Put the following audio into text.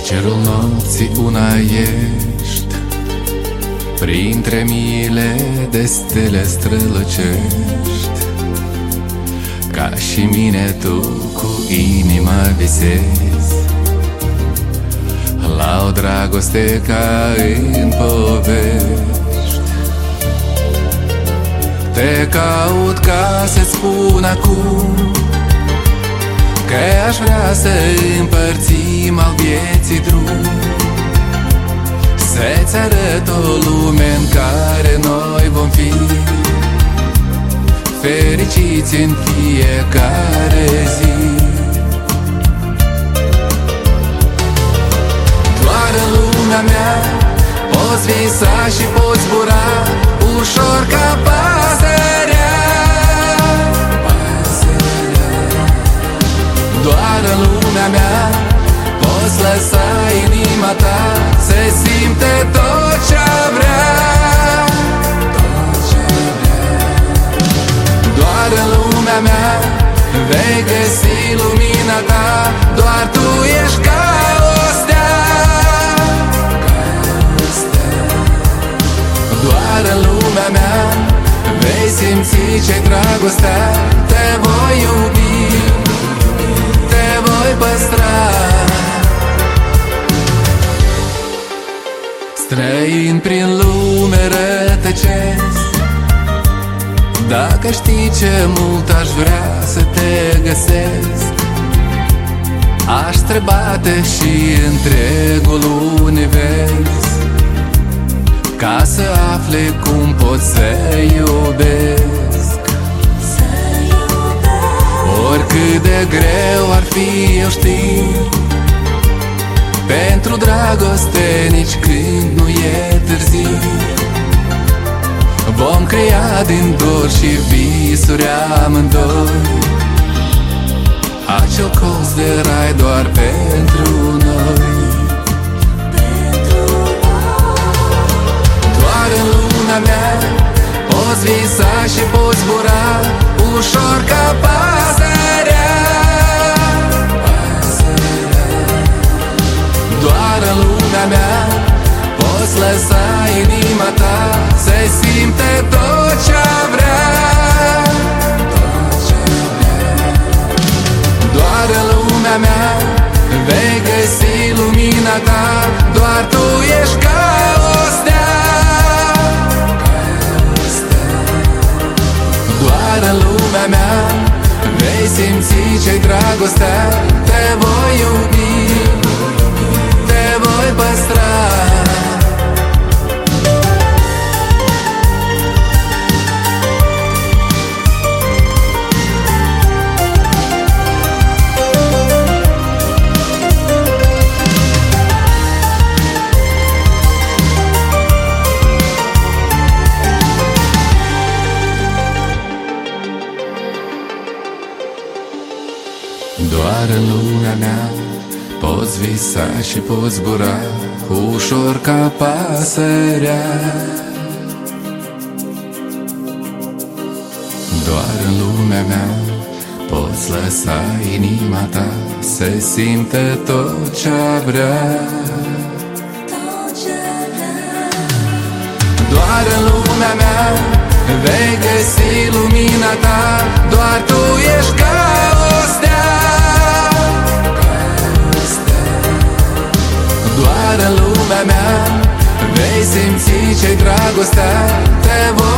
cerul nopții una ești, printre miile de stele strălucești. Ca și mine tu cu inima visezi la o dragoste ca în povești. Te caut ca să-ți spun acum că aș vrea să împărțim al vieții drum, să-ți arăt o lume în care noi vom fi fericiți în fiecare zi. Doar în lumea mea poți visa și poți zbura ușor ca pasărea. Doar în lumea mea poți lăsa inima ta să simte tot ce-a vrea. Doar în lumea mea vei găsi lumina ta, doar tu ești ca o stea. Doar în lumea mea vei simți ce dragostea, te voi iubi, te voi păstra. Străin prin lume rătăcesc, dacă știi ce mult aș vrea să te găsesc. Aș străbate și întregul univers ca să afle cum pot să iubesc. Oricât de greu ar fi, eu știu, pentru dragoste nici când nu e târziu. Vom crea din dor și visuri amândoi acel colț de rai doar pentru noi. Doar în lumea mea poți visa și poți zbura ușor ca pasărea. Doar în lumea mea poți lăsa inima ta să simte tot ce-a vrea. Doar în lumea mea vei găsi lumina ta, doar tu ești ca o stea. Doar în lumea mea vei simți ce-i dragostea, te voi iubi, te voi păstra. Doar în lumea mea poți visa și poți zbura ușor ca pasărea. Doar în lumea mea poți lăsa inima ta să simte tot ce-a vrea. Doar în lumea mea vei găsi lumina ta, doar tu ești ca o stea. Doar în lumea mea vei simți ce-i dragostea, te voi